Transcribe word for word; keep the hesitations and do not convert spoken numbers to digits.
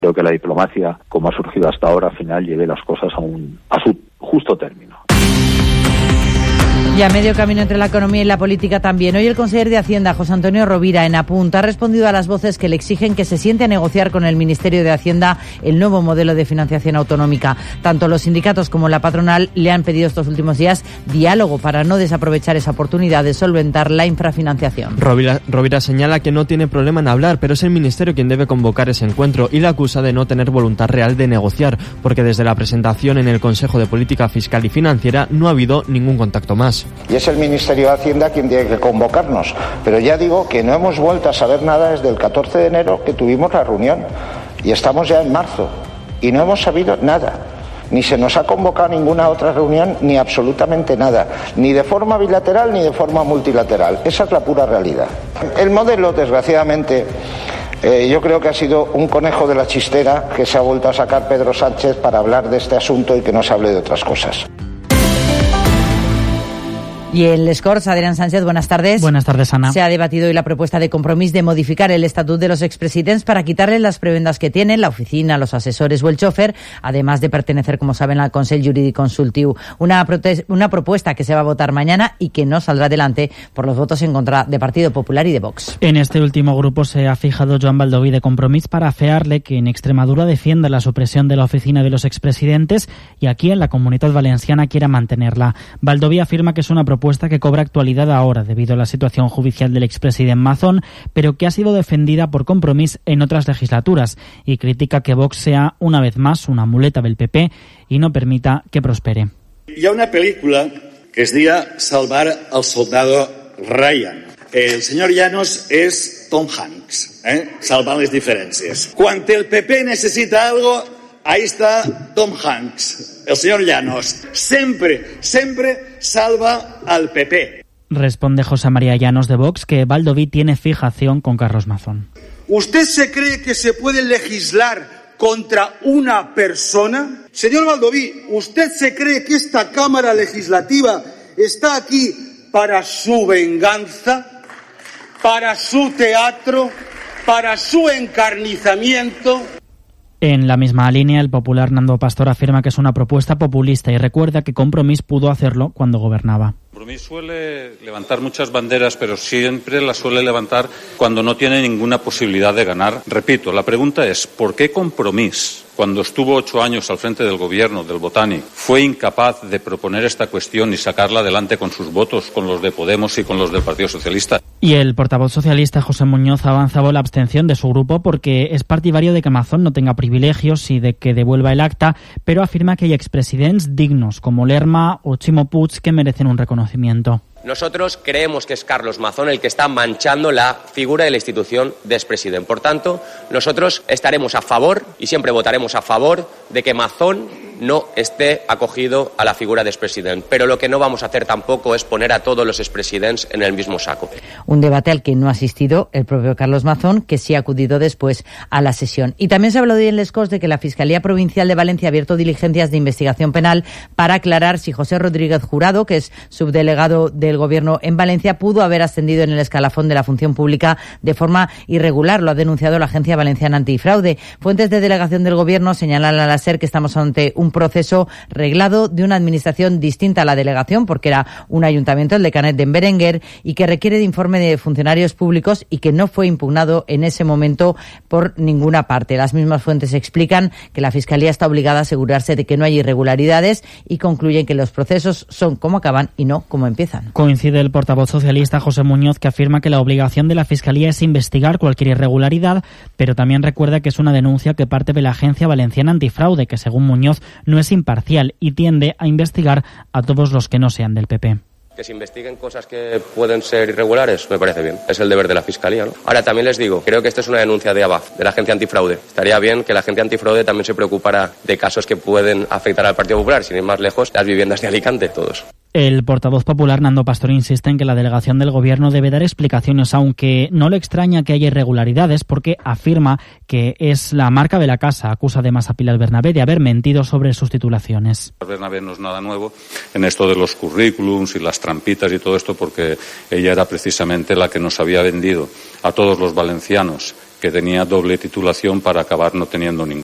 Creo que la diplomacia, como ha surgido hasta ahora, al final lleve las cosas a, un, a su justo término. Y a medio camino entre la economía y la política también. Hoy el consejero de Hacienda, José Antonio Rovira, en Apunt, ha respondido a las voces que le exigen que se siente a negociar con el Ministerio de Hacienda el nuevo modelo de financiación autonómica. Tanto los sindicatos como la patronal le han pedido estos últimos días diálogo para no desaprovechar esa oportunidad de solventar la infrafinanciación. Rovira, Rovira señala que no tiene problema en hablar, pero es el Ministerio quien debe convocar ese encuentro y la acusa de no tener voluntad real de negociar, porque desde la presentación en el Consejo de Política Fiscal y Financiera no ha habido ningún contacto más. Y es el Ministerio de Hacienda quien tiene que convocarnos. Pero ya digo que no hemos vuelto a saber nada desde el catorce de enero que tuvimos la reunión. Y estamos ya en marzo. Y no hemos sabido nada. Ni se nos ha convocado ninguna otra reunión, ni absolutamente nada. Ni de forma bilateral, ni de forma multilateral. Esa es la pura realidad. El modelo, desgraciadamente, eh, yo creo que ha sido un conejo de la chistera que se ha vuelto a sacar Pedro Sánchez para hablar de este asunto y que no se hable de otras cosas. Y en Les Corts, Adrián Sánchez, buenas tardes. Buenas tardes, Ana. Se ha debatido hoy la propuesta de Compromís de modificar el estatut de los expresidents para quitarles las prebendas que tienen, la oficina, los asesores o el chofer, además de pertenecer, como saben, al Consell Jurídic Consultiu. Una, prote- una propuesta que se va a votar mañana y que no saldrá adelante por los votos en contra de Partido Popular y de Vox. En este último grupo se ha fijado Joan Baldoví de Compromís para afearle que en Extremadura defienda la supresión de la oficina de los expresidentes y aquí en la Comunitat Valenciana quiera mantenerla. Baldoví afirma que es una propuesta que cobra actualidad ahora debido a la situación judicial del expresidente Mazón, pero que ha sido defendida por Compromís en otras legislaturas y critica que Vox sea una vez más una muleta del P P y no permita que prospere. Hi ha una pel·lícula que es diu Salvar al soldado Ryan. El senyor Llanos és Tom Hanks, eh? salvant les diferències. Quan el P P necessita algo, ahí está Tom Hanks, el señor Llanos. Siempre, siempre salva al P P. Responde José María Llanos de Vox que Baldoví tiene fijación con Carlos Mazón. ¿Usted se cree que se puede legislar contra una persona? Señor Baldoví, ¿usted se cree que esta Cámara Legislativa está aquí para su venganza, para su teatro, para su encarnizamiento? En la misma línea, el popular Nando Pastor afirma que es una propuesta populista y recuerda que Compromís pudo hacerlo cuando gobernaba. Compromís suele levantar muchas banderas, pero siempre las suele levantar cuando no tiene ninguna posibilidad de ganar. Repito, la pregunta es, ¿por qué Compromís, cuando estuvo ocho años al frente del gobierno, del Botànic, fue incapaz de proponer esta cuestión y sacarla adelante con sus votos, con los de Podemos y con los del Partido Socialista? Y el portavoz socialista José Muñoz ha avanzado la abstención de su grupo porque es partidario de que Mazón no tenga privilegios y de que devuelva el acta, pero afirma que hay expresidents dignos como Lerma o Ximo Puig que merecen un reconocimiento. Nosotros creemos que es Carlos Mazón el que está manchando la figura de la institución de expresidente. Por tanto, nosotros estaremos a favor y siempre votaremos a favor de que Mazón no esté acogido a la figura de expresidente. Pero lo que no vamos a hacer tampoco es poner a todos los expresidentes en el mismo saco. Un debate al que no ha asistido el propio Carlos Mazón, que sí ha acudido después a la sesión. Y también se ha hablado hoy en Les Corts de que la Fiscalía Provincial de Valencia ha abierto diligencias de investigación penal para aclarar si José Rodríguez Jurado, que es subdelegado del Gobierno en Valencia, pudo haber ascendido en el escalafón de la función pública de forma irregular. Lo ha denunciado la Agencia Valenciana Antifraude. Fuentes de delegación del Gobierno señalan a la SER que estamos ante un proceso reglado de una administración distinta a la delegación, porque era un ayuntamiento, el de Canet d'en Berenguer, y que requiere de informe de funcionarios públicos y que no fue impugnado en ese momento por ninguna parte. Las mismas fuentes explican que la Fiscalía está obligada a asegurarse de que no hay irregularidades y concluyen que los procesos son como acaban y no como empiezan. Coincide el portavoz socialista José Muñoz, que afirma que la obligación de la Fiscalía es investigar cualquier irregularidad, pero también recuerda que es una denuncia que parte de la Agencia Valenciana Antifraude, que según Muñoz no es imparcial y tiende a investigar a todos los que no sean del P P. Que se investiguen cosas que pueden ser irregulares, me parece bien. Es el deber de la Fiscalía, ¿no? Ahora, también les digo, creo que esto es una denuncia de A B A F, de la Agencia Antifraude. Estaría bien que la Agencia Antifraude también se preocupara de casos que pueden afectar al Partido Popular, sin ir más lejos, las viviendas de Alicante, todos. El portavoz popular Nando Pastor insiste en que la delegación del Gobierno debe dar explicaciones, aunque no le extraña que haya irregularidades, porque afirma que es la marca de la casa. Acusa además a Pilar Bernabé de haber mentido sobre sus titulaciones. Bernabé no es nada nuevo en esto de los currículums y las trampitas y todo esto, porque ella era precisamente la que nos había vendido a todos los valencianos que tenía doble titulación para acabar no teniendo ninguna.